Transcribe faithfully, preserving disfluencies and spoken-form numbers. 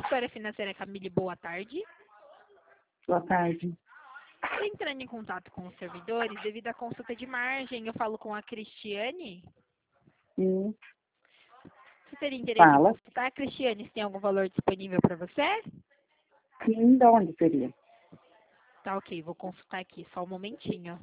Consultora financeira Camille, boa tarde. Boa tarde. Estou entrando em contato com os servidores devido à consulta de margem. Eu falo com a Cristiane. Sim, Você teria interesse em fala. consultar? Cristiane, se tem algum valor disponível para você? Sim, de onde seria? Tá ok, vou consultar aqui, só um momentinho.